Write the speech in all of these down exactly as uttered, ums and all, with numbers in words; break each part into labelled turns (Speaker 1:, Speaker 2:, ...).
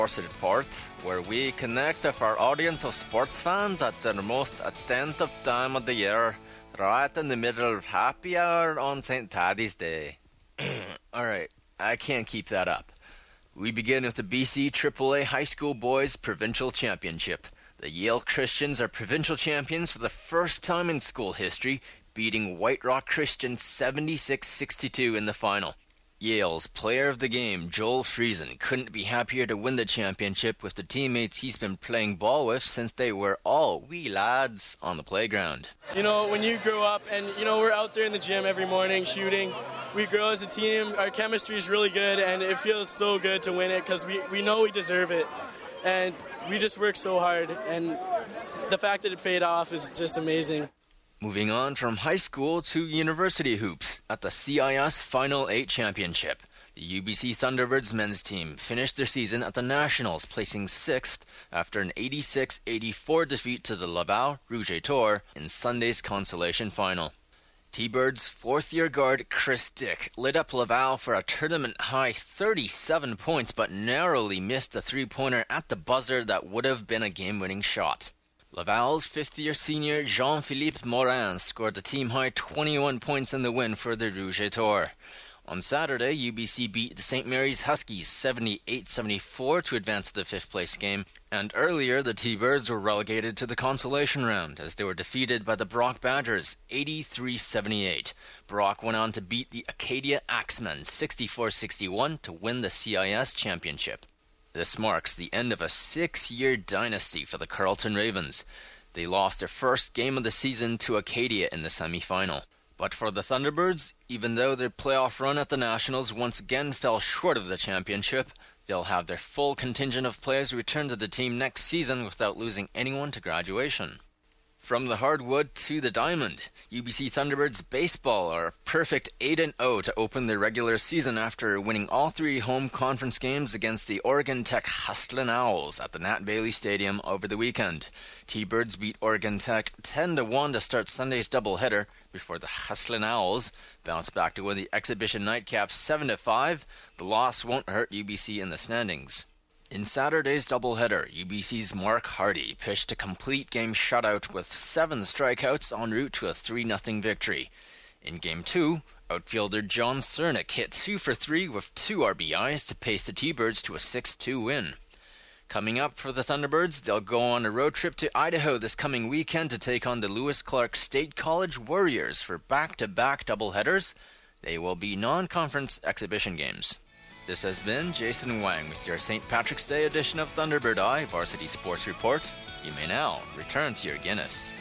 Speaker 1: Sports Report, where we connect with our audience of sports fans at their most attentive time of the year, right in the middle of happy hour on Saint Paddy's Day. Alright, I can't keep that up. We begin with the B C triple A High School Boys Provincial Championship. The Yale Christians are provincial champions for the first time in school history, beating White Rock Christian seventy-six sixty-two in the final. Yale's player of the game, Joel Friesen, couldn't be happier to win the championship with the teammates he's been playing ball with since they were all wee lads on the playground.
Speaker 2: You know, when you grow up and, you know, we're out there in the gym every morning shooting, we grow as a team, our chemistry is really good, and it feels so good to win it because we, we know we deserve it. And we just work so hard, and the fact that it paid off is just amazing.
Speaker 1: Moving on from high school to university hoops at the C I S Final Eight Championship. The U B C Thunderbirds men's team finished their season at the Nationals, placing sixth after an eighty-six eighty-four defeat to the Laval Rouge et Or in Sunday's consolation final. T-Birds fourth-year guard Chris Dick lit up Laval for a tournament-high thirty-seven points, but narrowly missed a three-pointer at the buzzer that would have been a game-winning shot. Laval's fifth-year senior Jean-Philippe Morin scored the team-high twenty-one points in the win for the Rouge et Or. On Saturday, U B C beat the Saint Mary's Huskies seventy-eight seventy-four to advance to the fifth-place game, and earlier the T-Birds were relegated to the consolation round as they were defeated by the Brock Badgers eighty-three seventy-eight. Brock went on to beat the Acadia Axemen sixty-four sixty-one to win the C I S championship. This marks the end of a six-year dynasty for the Carleton Ravens. They lost their first game of the season to Acadia in the semi-final. But for the Thunderbirds, even though their playoff run at the Nationals once again fell short of the championship, they'll have their full contingent of players return to the team next season without losing anyone to graduation. From the hardwood to the diamond, U B C Thunderbirds baseball are a perfect eight and oh to open their regular season after winning all three home conference games against the Oregon Tech Hustlin' Owls at the Nat Bailey Stadium over the weekend. T-Birds beat Oregon Tech ten to one to start Sunday's doubleheader before the Hustlin' Owls bounced back to win the exhibition nightcap seven to five. The loss won't hurt U B C in the standings. In Saturday's doubleheader, U B C's Mark Hardy pitched a complete game shutout with seven strikeouts en route to a three nothing victory. In Game two, outfielder John Cernick hit two for three with two R B Is to pace the T-Birds to a six two win. Coming up for the Thunderbirds, they'll go on a road trip to Idaho this coming weekend to take on the Lewis Clark State College Warriors for back-to-back doubleheaders. They will be non-conference exhibition games. This has been Jason Wang with your Saint Patrick's Day edition of Thunderbird Eye Varsity Sports Report. You may now return to your Guinness.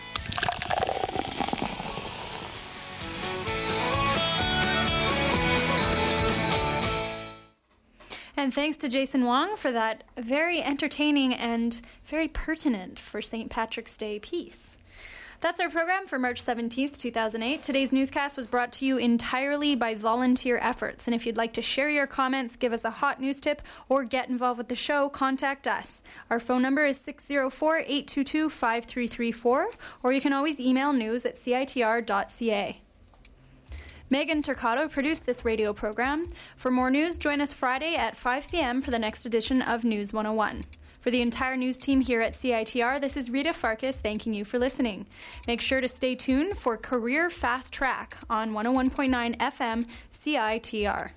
Speaker 3: And thanks to Jason Wong for that very entertaining and very pertinent for Saint Patrick's Day piece. That's our program for March seventeenth, two thousand eight. Today's newscast was brought to you entirely by volunteer efforts. And if you'd like to share your comments, give us a hot news tip, or get involved with the show, contact us. Our phone number is six oh four, eight two two, five three three four, or you can always email news at c i t r dot c a. Megan Turcato produced this radio program. For more news, join us Friday at five p.m. for the next edition of News one oh one. For the entire news team here at C I T R, this is Rita Farkas thanking you for listening. Make sure to stay tuned for Career Fast Track on one oh one point nine F M C I T R.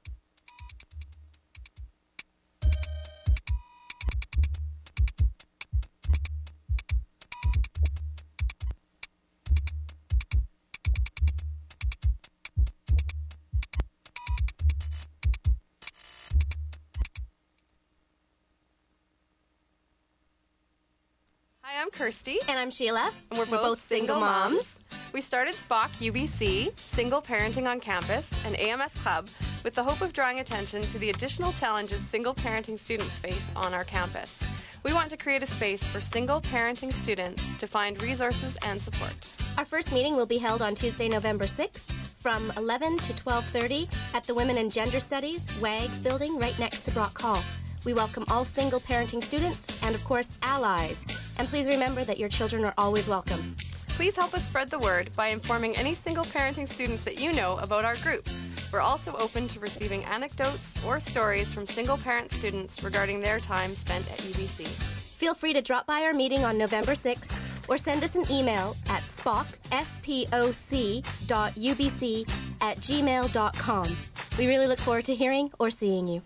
Speaker 4: I'm Kirsty.
Speaker 5: And I'm Sheila.
Speaker 4: And we're,
Speaker 5: we're
Speaker 4: both,
Speaker 5: both
Speaker 4: single,
Speaker 5: single
Speaker 4: moms.
Speaker 5: moms.
Speaker 4: We started Spock U B C, Single Parenting on Campus, and A M S Club with the hope of drawing attention to the additional challenges single parenting students face on our campus. We want to create a space for single parenting students to find resources and support.
Speaker 5: Our first meeting will be held on Tuesday, November sixth from eleven to twelve thirty at the Women and Gender Studies W A G S building right next to Brock Hall. We welcome all single parenting students and, of course, allies. And please remember that your children are always welcome.
Speaker 4: Please help us spread the word by informing any single parenting students that you know about our group. We're also open to receiving anecdotes or stories from single-parent students regarding their time spent at U B C.
Speaker 5: Feel free to drop by our meeting on November sixth or send us an email at spoc, S P O C, dot U B C at gmail dot com. We really look forward to hearing or seeing you.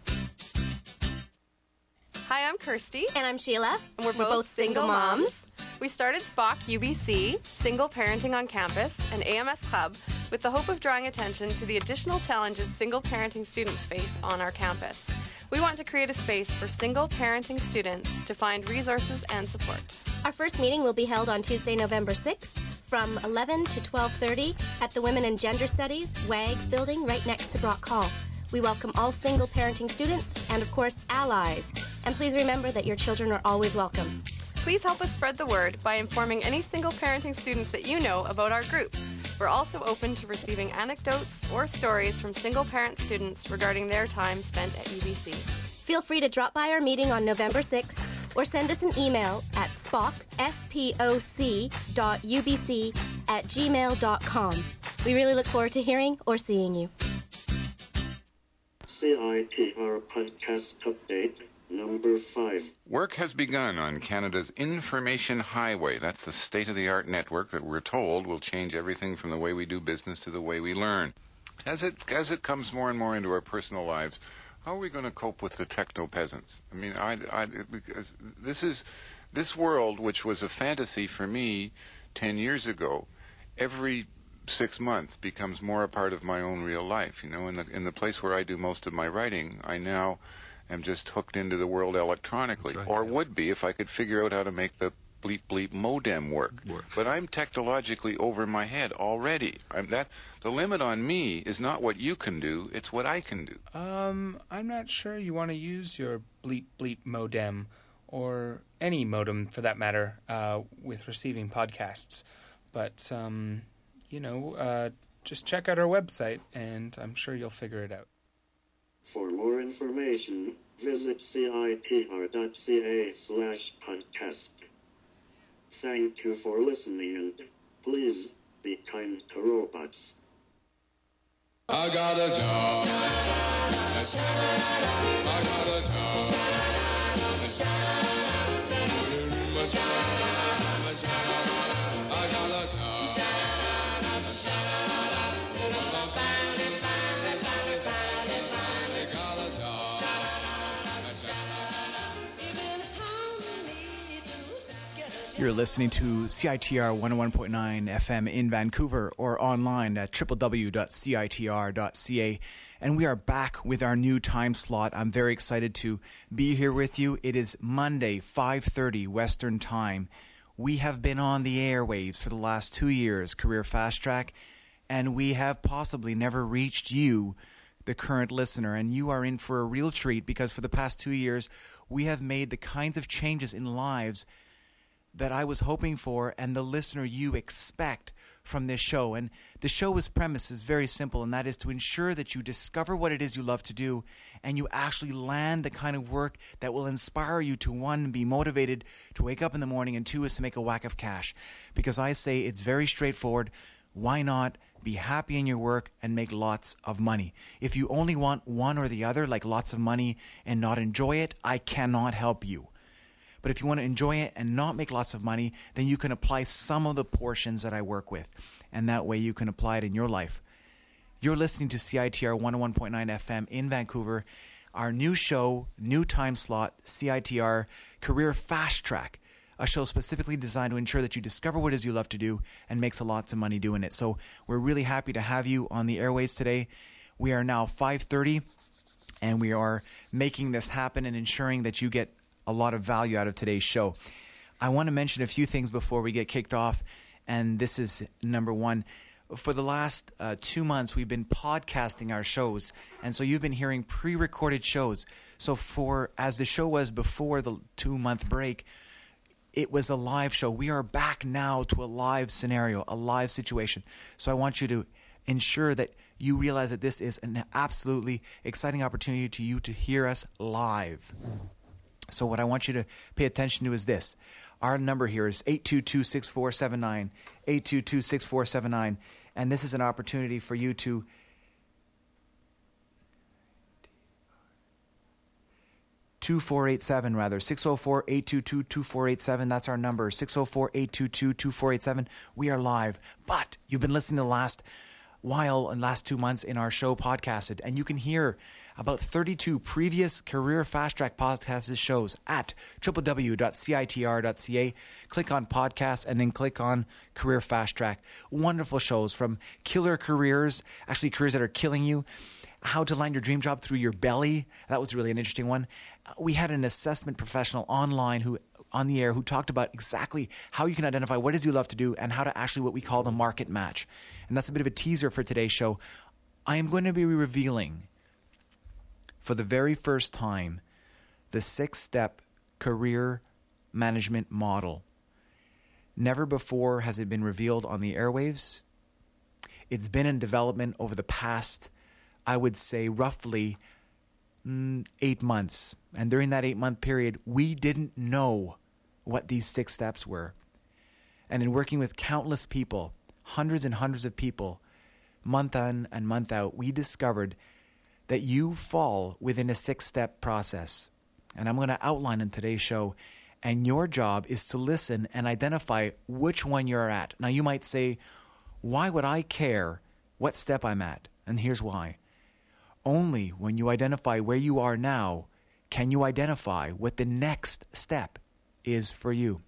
Speaker 4: Hi, I'm Kirsty.
Speaker 5: And I'm Sheila.
Speaker 4: And we're,
Speaker 5: we're
Speaker 4: both,
Speaker 5: both single moms. moms.
Speaker 4: We started Spock U B C, Single Parenting on Campus, an A M S club, with the hope of drawing attention to the additional challenges single parenting students face on our campus. We want to create a space for single parenting students to find resources and support.
Speaker 5: Our first meeting will be held on Tuesday, November sixth from eleven to twelve thirty at the Women and Gender Studies, W A G's building right next to Brock Hall. We welcome all single parenting students and, of course, allies. And please remember that your children are always welcome.
Speaker 4: Please help us spread the word by informing any single parenting students that you know about our group. We're also open to receiving anecdotes or stories from single parent students regarding their time spent at U B C.
Speaker 5: Feel free to drop by our meeting on November sixth or send us an email at spoc, S P O C, dot U B C at gmail dot com. We really look forward to hearing or seeing you.
Speaker 6: C I T R Podcast Update Number five.
Speaker 7: Work has begun on Canada's Information Highway. That's the state-of-the-art network that we're told will change everything from the way we do business to the way we learn. As it as it comes more and more into our personal lives, how are we going to cope with the techno-peasants? I mean, I, I, because this is this world, which was a fantasy for me ten years ago, every six months becomes more a part of my own real life. You know, in the in the place where I do most of my writing, I now am just hooked into the world electronically, right, or yeah. would be if I could figure out how to make the bleep bleep modem work. work. But I'm technologically over my head already. I'm that the limit on me is not what you can do; it's what I can do.
Speaker 8: Um, I'm not sure you want to use your bleep bleep modem or any modem for that matter uh, with receiving podcasts. But um, you know, uh, just check out our website, and I'm sure you'll figure it out.
Speaker 6: For more information, visit citr dot c a slash podcast. Thank you for listening, and please be kind to robots.
Speaker 9: I got a job. I got a job. I got a job.
Speaker 10: You're listening to C I T R one oh one point nine F M in Vancouver or online at w w w dot c i t r dot c a. And we are back with our new time slot. I'm very excited to be here with you. It is Monday, five thirty Western Time. We have been on the airwaves for the last two years, Career Fast Track, and we have possibly never reached you, the current listener, and you are in for a real treat because for the past two years, we have made the kinds of changes in lives that I was hoping for and the listener you expect from this show. And the show's premise is very simple, and that is to ensure that you discover what it is you love to do and you actually land the kind of work that will inspire you to, one, be motivated to wake up in the morning, and two, is to make a whack of cash. Because I say it's very straightforward. Why not be happy in your work and make lots of money? If you only want one or the other, like lots of money and not enjoy it, I cannot help you. But if you want to enjoy it and not make lots of money, then you can apply some of the portions that I work with. And that way you can apply it in your life. You're listening to C I T R one oh one point nine F M in Vancouver. Our new show, new time slot, C I T R Career Fast Track. A show specifically designed to ensure that you discover what it is you love to do and makes lots of money doing it. So we're really happy to have you on the airways today. We are now five thirty and we are making this happen and ensuring that you get a lot of value out of today's show. I want to mention a few things before we get kicked off, and this is number one. For the last uh, two months, we've been podcasting our shows, and so you've been hearing pre-recorded shows. So for as the show was before the two-month break, it was a live show. We are back now to a live scenario, a live situation. So I want you to ensure that you realize that this is an absolutely exciting opportunity to you to hear us live. So what I want you to pay attention to is this. Our number here is eight two two, six four seven nine, eight two two, six four seven nine, and this is an opportunity for you to two four eight seven, rather. six oh four, eight two two, two four eight seven. That's our number. six oh four, eight two two, two four eight seven. We are live. But you've been listening to the last while and last two months in our show podcasted, and you can hear about thirty-two previous Career Fast Track podcasted shows at w w w dot c i t r dot c a. Click on podcasts and then click on Career Fast Track. Wonderful shows from killer careers, actually careers that are killing you, how to land your dream job through your belly. That was really an interesting one. We had an assessment professional online who on the air who talked about exactly how you can identify what it is you love to do and how to actually what we call the market match. And that's a bit of a teaser for today's show. I am going to be revealing for the very first time the six-step career management model. Never before has it been revealed on the airwaves. It's been in development over the past, I would say, roughly mm, eight months. And during that eight-month period, we didn't know what these six steps were. And in working with countless people, hundreds and hundreds of people, month in and month out, we discovered that you fall within a six-step process. And I'm going to outline in today's show. And your job is to listen and identify which one you're at. Now, you might say, why would I care what step I'm at? And here's why. Only when you identify where you are now can you identify what the next step is for you.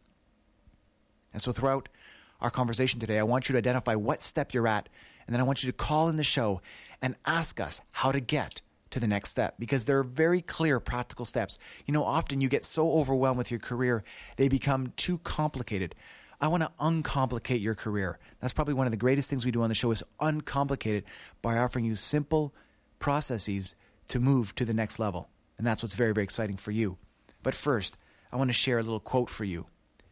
Speaker 10: And so throughout our conversation today, I want you to identify what step you're at, and then I want you to call in the show and ask us how to get to the next step, because there are very clear practical steps. You know, often you get so overwhelmed with your career, they become too complicated. I want to uncomplicate your career. That's probably one of the greatest things we do on the show is uncomplicate it by offering you simple processes to move to the next level. And that's what's very, very exciting for you. But first, I want to share a little quote for you.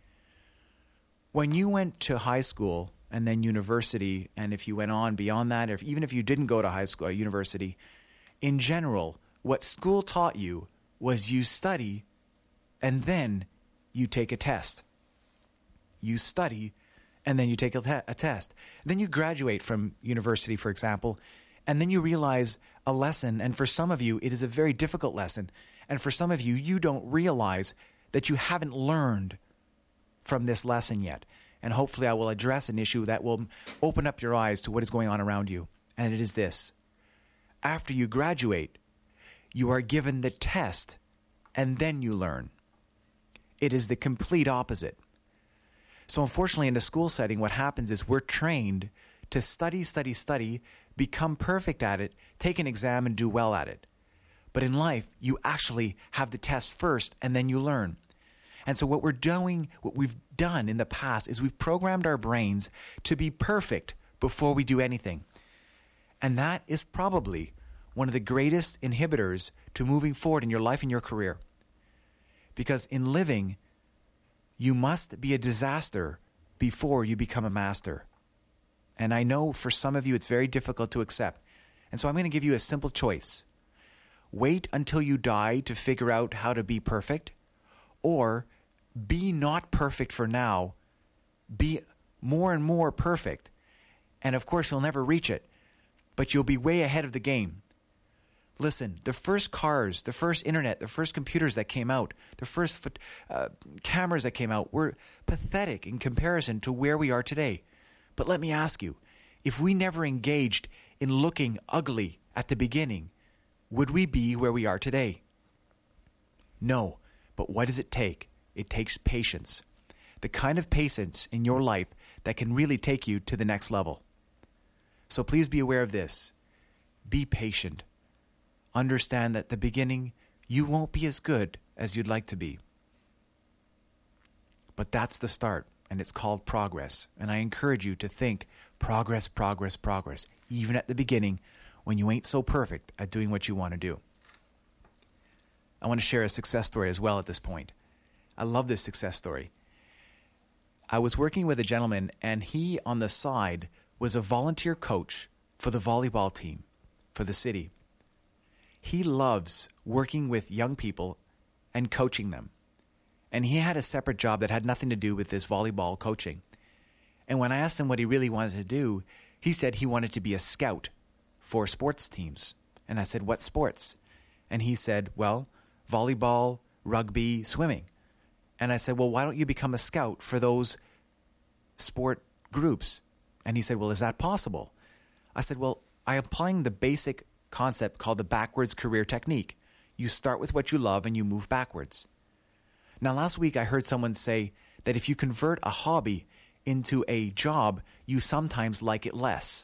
Speaker 10: When you went to high school and then university, and if you went on beyond that, or if, even if you didn't go to high school or university, in general, what school taught you was you study and then you take a test. You study and then you take a, te- a test. Then you graduate from university, for example, and then you realize a lesson, and for some of you, it is a very difficult lesson. And for some of you, you don't realize that you haven't learned from this lesson yet. And hopefully I will address an issue that will open up your eyes to what is going on around you. And it is this. After you graduate, you are given the test, and then you learn. It is the complete opposite. So unfortunately, in the school setting, what happens is we're trained to study, study, study, become perfect at it, take an exam, and do well at it. But in life, you actually have the test first, and then you learn. And so what we're doing, what we've done in the past is we've programmed our brains to be perfect before we do anything. And that is probably one of the greatest inhibitors to moving forward in your life and your career. Because in living, you must be a disaster before you become a master. And I know for some of you it's very difficult to accept. And so I'm going to give you a simple choice. Wait until you die to figure out how to be perfect, or be not perfect for now, be more and more perfect. And of course, you'll never reach it, but you'll be way ahead of the game. Listen, the first cars, the first internet, the first computers that came out, the first uh, cameras that came out were pathetic in comparison to where we are today. But let me ask you, if we never engaged in looking ugly at the beginning, would we be where we are today? No, but what does it take? It takes patience. The kind of patience in your life that can really take you to the next level. So please be aware of this. Be patient. Understand that at the beginning, you won't be as good as you'd like to be. But that's the start, and it's called progress. And I encourage you to think progress, progress, progress, even at the beginning when you ain't so perfect at doing what you want to do. I want to share a success story as well at this point. I love this success story. I was working with a gentleman, and he, on the side, was a volunteer coach for the volleyball team for the city. He loves working with young people and coaching them. And he had a separate job that had nothing to do with this volleyball coaching. And when I asked him what he really wanted to do, he said he wanted to be a scout for sports teams. And I said, what sports? And he said, well, volleyball, rugby, swimming. And I said, well, why don't you become a scout for those sport groups? And he said, well, is that possible? I said, well, I'm applying the basic concept called the backwards career technique. You start with what you love and you move backwards. Now, last week I heard someone say that if you convert a hobby into a job, you sometimes like it less.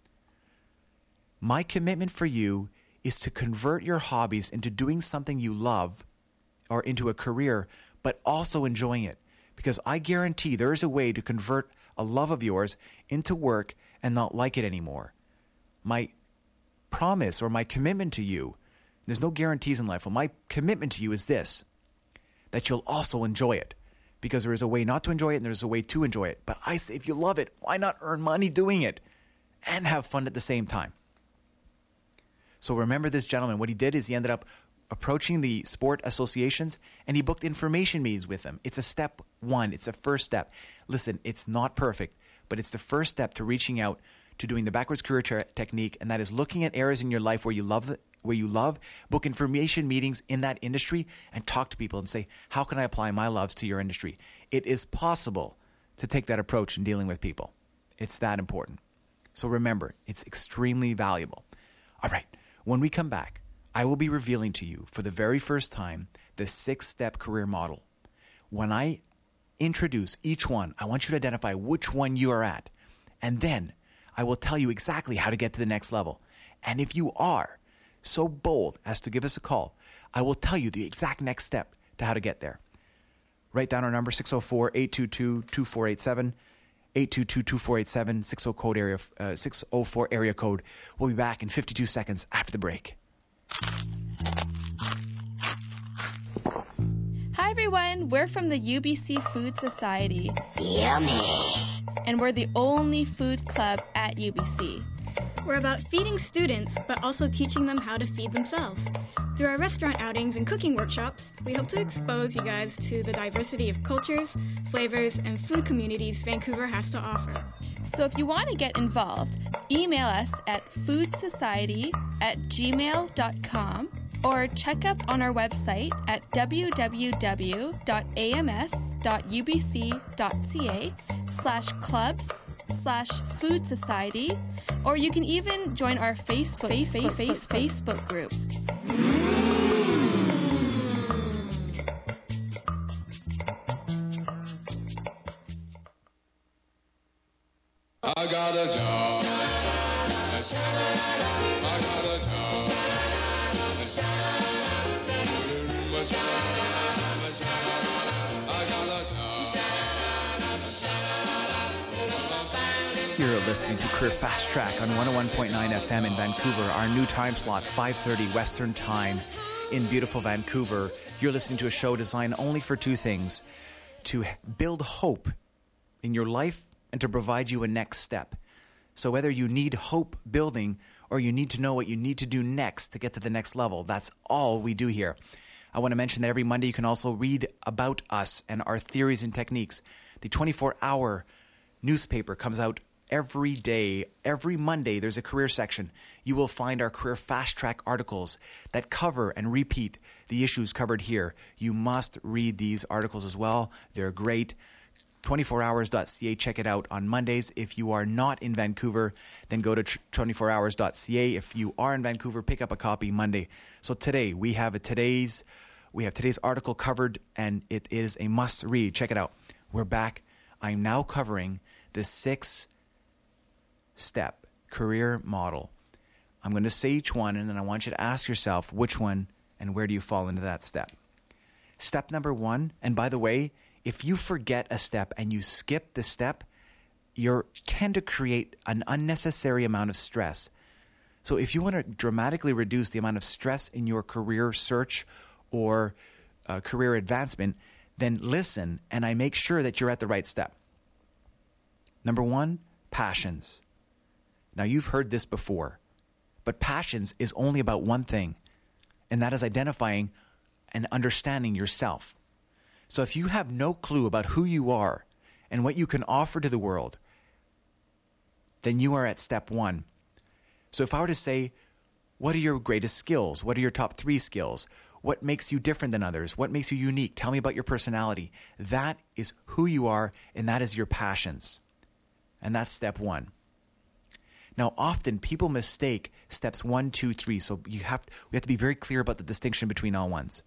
Speaker 10: My commitment for you is to convert your hobbies into doing something you love or into a career, but also enjoying it. Because I guarantee there is a way to convert a love of yours into work and not like it anymore. My promise or my commitment to you, there's no guarantees in life, but my commitment to you is this, that you'll also enjoy it. Because there is a way not to enjoy it and there's a way to enjoy it. But I say, if you love it, why not earn money doing it and have fun at the same time? So remember this gentleman. What he did is he ended up approaching the sport associations and he booked information meetings with them. It's a step one. It's a first step. Listen, it's not perfect, but it's the first step to reaching out to doing the backwards career te- technique, and that is looking at areas in your life where you love the, where you love, book information meetings in that industry and talk to people and say, how can I apply my loves to your industry? It is possible to take that approach in dealing with people. It's that important. So remember, it's extremely valuable. All right, when we come back, I will be revealing to you for the very first time the six-step career model. When I introduce each one, I want you to identify which one you are at. And then I will tell you exactly how to get to the next level. And if you are so bold as to give us a call, I will tell you the exact next step to how to get there. Write down our number, six oh four, eight two two, two four eight seven, eight two two, two four eight seven, six oh four area code. We'll be back in fifty-two seconds after the break.
Speaker 11: Hi everyone, we're from the U B C Food Society.
Speaker 12: Yummy!
Speaker 11: And we're the only food club at U B C.
Speaker 12: We're about feeding students, but also teaching them how to feed themselves. Through our restaurant outings and cooking workshops, we hope to expose you guys to the diversity of cultures, flavors, and food communities Vancouver has to offer.
Speaker 11: So if you want to get involved, email us at foodsociety at gmail dot com or check up on our website at w w w dot a m s dot u b c dot c a slash clubs slash food society, or you can even join our Facebook, Facebook, Facebook, Facebook group.
Speaker 9: I got a job. I got a job.
Speaker 10: You're listening to Career Fast Track on one oh one point nine F M in Vancouver. Our new time slot, five thirty Western Time in beautiful Vancouver. You're listening to a show designed only for two things: to build hope in your life and to provide you a next step. So whether you need hope building or you need to know what you need to do next to get to the next level, that's all we do here. I want to mention that every Monday you can also read about us and our theories and techniques. The twenty-four hour newspaper comes out every day. Every Monday there's a career section. You will find our career fast track articles that cover and repeat the issues covered here. You must read these articles as well. They're great. twenty-four hours dot c a. Check it out on Mondays. If you are not in Vancouver, then go to twenty-four hours dot c a. If you are in Vancouver, pick up a copy Monday. So today we have a today's we have today's article covered, and it is a must read. Check it out. We're back. I'm now covering the six step career model. I'm going to say each one, and then I want you to ask yourself which one and where do you fall into that step. Step number one, and by the way, if you forget a step and you skip the step, you tend to create an unnecessary amount of stress. So if you want to dramatically reduce the amount of stress in your career search or uh, career advancement, then listen and I make sure that you're at the right step. Number one, passions. Now you've heard this before, but passions is only about one thing, and that is identifying and understanding yourself. So if you have no clue about who you are and what you can offer to the world, then you are at step one. So if I were to say, what are your greatest skills? What are your top three skills? What makes you different than others? What makes you unique? Tell me about your personality. That is who you are, and that is your passions. And that's step one. Now, often people mistake steps one, two, three. So you have we have to be very clear about the distinction between all ones.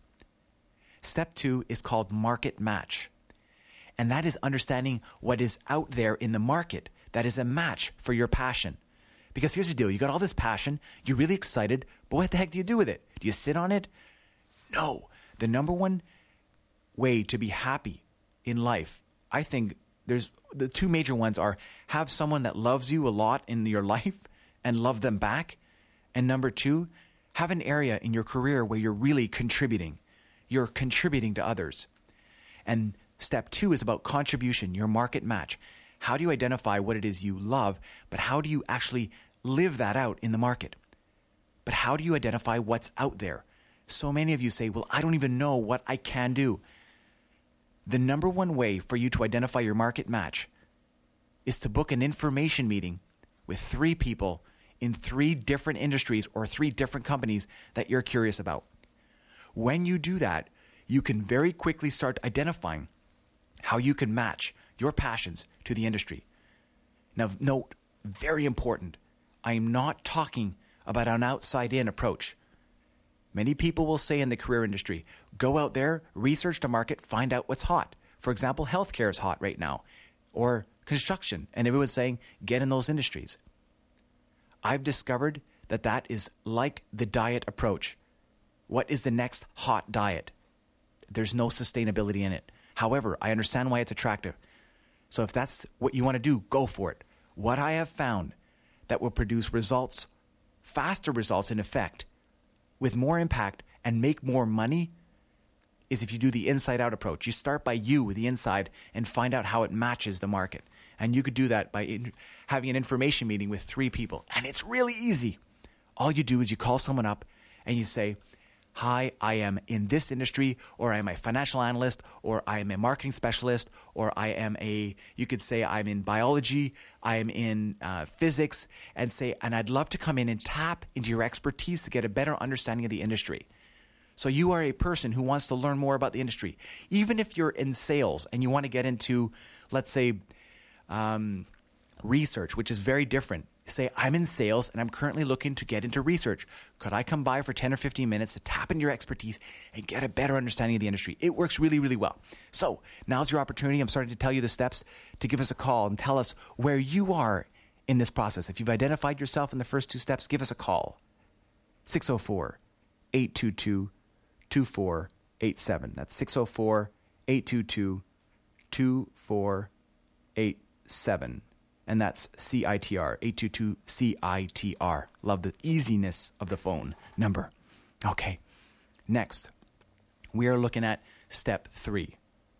Speaker 10: Step two is called market match. And that is understanding what is out there in the market that is a match for your passion. Because here's the deal. You got all this passion. You're really excited. But what the heck do you do with it? Do you sit on it? No. The number one way to be happy in life, I think there's the two major ones are have someone that loves you a lot in your life and love them back. And number two, have an area in your career where you're really contributing. You're contributing to others. And step two is about contribution, your market match. How do you identify what it is you love, but how do you actually live that out in the market? But how do you identify what's out there? So many of you say, well, I don't even know what I can do. The number one way for you to identify your market match is to book an information meeting with three people in three different industries or three different companies that you're curious about. When you do that, you can very quickly start identifying how you can match your passions to the industry. Now, note, very important, I am not talking about an outside-in approach. Many people will say in the career industry, go out there, research the market, find out what's hot. For example, healthcare is hot right now, or construction, and everyone's saying, get in those industries. I've discovered that that is like the diet approach. What is the next hot diet? There's no sustainability in it. However, I understand why it's attractive. So if that's what you want to do, go for it. What I have found that will produce results, faster results in effect, with more impact and make more money is if you do the inside-out approach. You start by you with the inside and find out how it matches the market. And you could do that by in, having an information meeting with three people. And it's really easy. All you do is you call someone up and you say, hi, I am in this industry, or I am a financial analyst, or I am a marketing specialist, or I am a, you could say I'm in biology, I am in uh, physics, and say, and I'd love to come in and tap into your expertise to get a better understanding of the industry. So you are a person who wants to learn more about the industry. Even if you're in sales and you want to get into, let's say, um, research, which is very different. Say, I'm in sales and I'm currently looking to get into research. Could I come by for ten or fifteen minutes to tap into your expertise and get a better understanding of the industry? It works really, really well. So now's your opportunity. I'm starting to tell you the steps to give us a call and tell us where you are in this process. If you've identified yourself in the first two steps, give us a call. six oh four, eight two two, two four eight seven. That's six oh four, eight two two, two four eight seven. And that's C I T R, eight two two C I T R. Love the easiness of the phone number. Okay, next, we are looking at step three.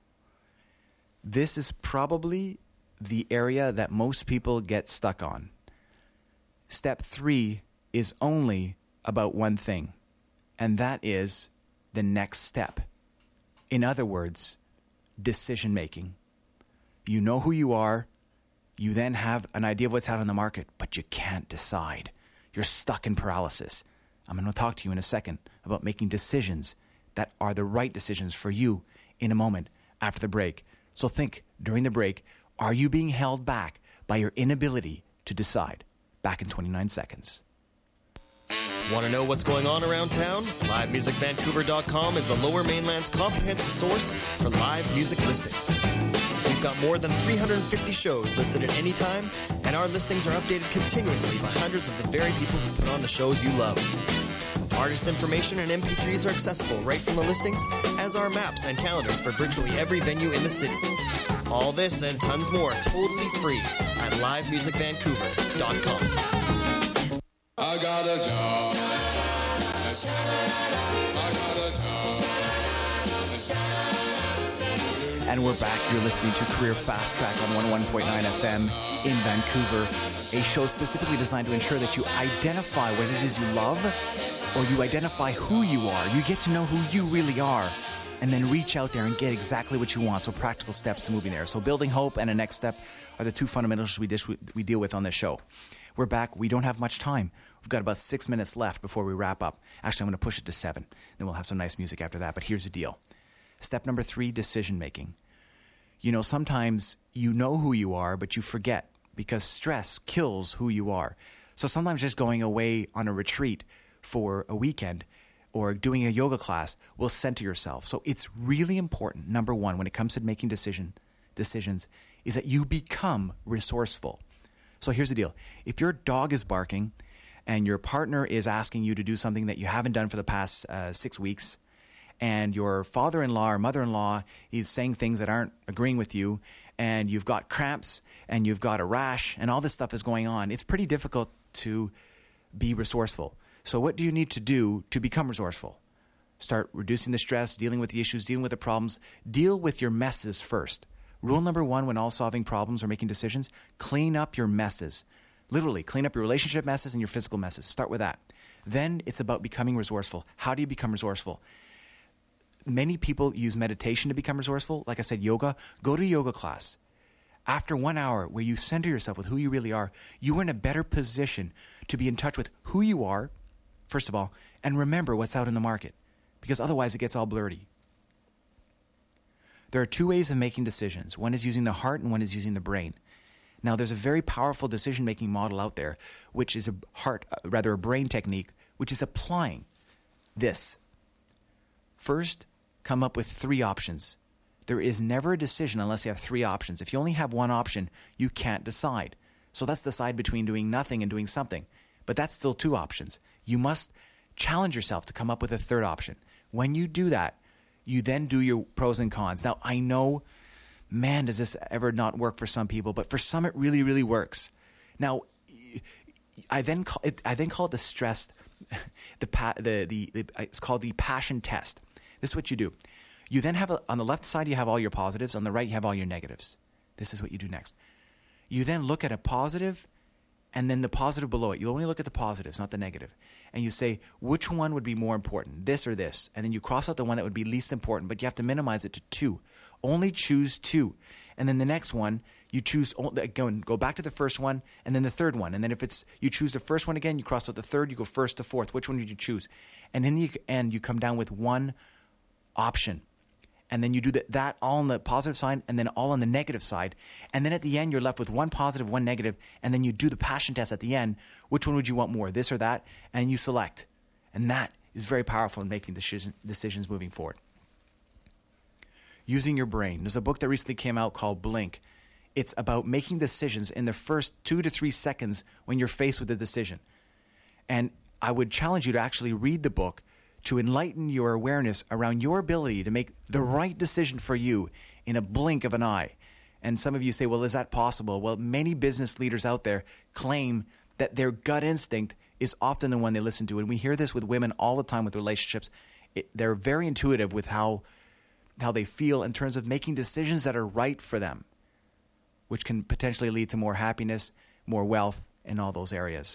Speaker 10: This is probably the area that most people get stuck on. Step three is only about one thing, and that is the next step. In other words, decision making. You know who you are. You then have an idea of what's out in the market, but you can't decide. You're stuck in paralysis. I'm going to talk to you in a second about making decisions that are the right decisions for you in a moment after the break. So think during the break, are you being held back by your inability to decide? Back in twenty-nine seconds.
Speaker 13: Want to know what's going on around town? Live Music Vancouver dot com is the Lower Mainland's comprehensive source for live music listings. We've got more than three hundred fifty shows listed at any time, and our listings are updated continuously by hundreds of the very people who put on the shows you love. Artist information and M P threes are accessible right from the listings, as are maps and calendars for virtually every venue in the city. All this and tons more totally free at Live Music Vancouver dot com.
Speaker 9: I got a job. I got a job.
Speaker 10: And we're back. You're listening to Career Fast Track on one oh one point nine F M in Vancouver, a show specifically designed to ensure that you identify what it is you love, or you identify who you are. You get to know who you really are, and then reach out there and get exactly what you want. So practical steps to moving there. So building hope and a next step are the two fundamentals we, dis- we deal with on this show. We're back. We don't have much time. We've got about six minutes left before we wrap up. Actually, I'm going to push it to seven. Then we'll have some nice music after that. But here's the deal. Step number three, decision making. You know, sometimes you know who you are, but you forget because stress kills who you are. So sometimes just going away on a retreat for a weekend or doing a yoga class will center yourself. So it's really important, number one, when it comes to making decision decisions, is that you become resourceful. So here's the deal. If your dog is barking and your partner is asking you to do something that you haven't done for the past uh, six weeks, and your father-in-law or mother-in-law is saying things that aren't agreeing with you, and you've got cramps, and you've got a rash, and all this stuff is going on, it's pretty difficult to be resourceful. So what do you need to do to become resourceful? Start reducing the stress, dealing with the issues, dealing with the problems. Deal with your messes first. Rule number one when all solving problems or making decisions, clean up your messes. Literally, clean up your relationship messes and your physical messes. Start with that. Then it's about becoming resourceful. How do you become resourceful? Many people use meditation to become resourceful. Like I said, yoga. Go to yoga class. After one hour where you center yourself with who you really are, you are in a better position to be in touch with who you are, first of all, and remember what's out in the market. Because otherwise it gets all blurry. There are two ways of making decisions. One is using the heart and one is using the brain. Now, there's a very powerful decision-making model out there, which is a heart, uh, rather a brain technique, which is applying this. First, come up with three options. There is never a decision unless you have three options. If you only have one option, you can't decide. So let's decide between doing nothing and doing something. But that's still two options. You must challenge yourself to come up with a third option. When you do that, you then do your pros and cons. Now, I know, man, does this ever not work for some people, but for some it really, really works. Now, I then call it, I then call it the stress, the, the, the, the, it's called the passion test. This is what you do. You then have, a, on the left side, you have all your positives. On the right, you have all your negatives. This is what you do next. You then look at a positive and then the positive below it. You only look at the positives, not the negative. And you say, which one would be more important, this or this? And then you cross out the one that would be least important, but you have to minimize it to two. Only choose two. And then the next one, you choose, go, go back to the first one, and then the third one. And then if it's you choose the first one again, you cross out the third, you go first to fourth. Which one did you choose? And in the end, you come down with one option. And then you do that, that all on the positive side and then all on the negative side. And then at the end, you're left with one positive, one negative. And then you do the passion test at the end. Which one would you want more, this or that? And you select. And that is very powerful in making decision, decisions moving forward. Using your brain. There's a book that recently came out called Blink. It's about making decisions in the first two to three seconds when you're faced with a decision. And I would challenge you to actually read the book to enlighten your awareness around your ability to make the right decision for you in a blink of an eye. And some of you say, well, is that possible? Well, many business leaders out there claim that their gut instinct is often the one they listen to. And we hear this with women all the time with relationships. It, they're very intuitive with how, how they feel in terms of making decisions that are right for them, which can potentially lead to more happiness, more wealth in all those areas.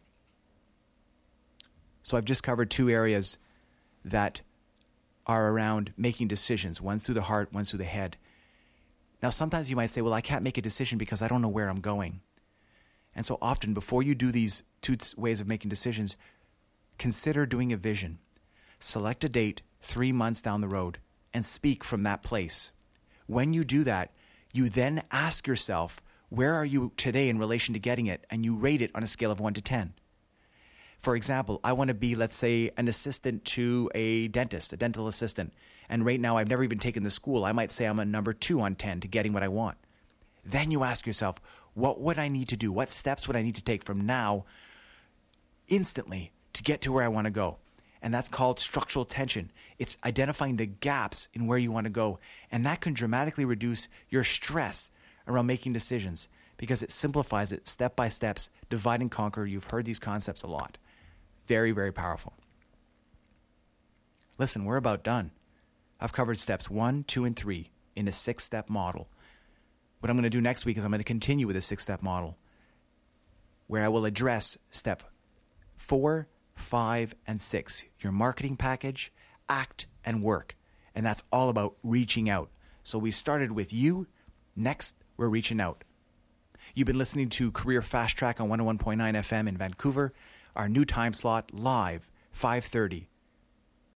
Speaker 10: So I've just covered two areas that are around making decisions. One's through the heart, one's through the head. Now, sometimes you might say, well, I can't make a decision because I don't know where I'm going. And so often, before you do these two ways of making decisions, consider doing a vision. Select a date three months down the road and speak from that place. When you do that, you then ask yourself, where are you today in relation to getting it? And you rate it on a scale of one to ten. For example, I want to be, let's say, an assistant to a dentist, a dental assistant. And right now, I've never even taken the school. I might say I'm a number two on ten to getting what I want. Then you ask yourself, what would I need to do? What steps would I need to take from now instantly to get to where I want to go? And that's called structural tension. It's identifying the gaps in where you want to go. And that can dramatically reduce your stress around making decisions because it simplifies it step by steps, divide and conquer. You've heard these concepts a lot. Very, very powerful. Listen, we're about done. I've covered steps one, two, and three in a six-step model. What I'm going to do next week is I'm going to continue with a six-step model where I will address step four, five, and six, your marketing package, act, and work. And that's all about reaching out. So we started with you. Next, we're reaching out. You've been listening to Career Fast Track on one oh one point nine F M in Vancouver. Our new time slot live, five thirty.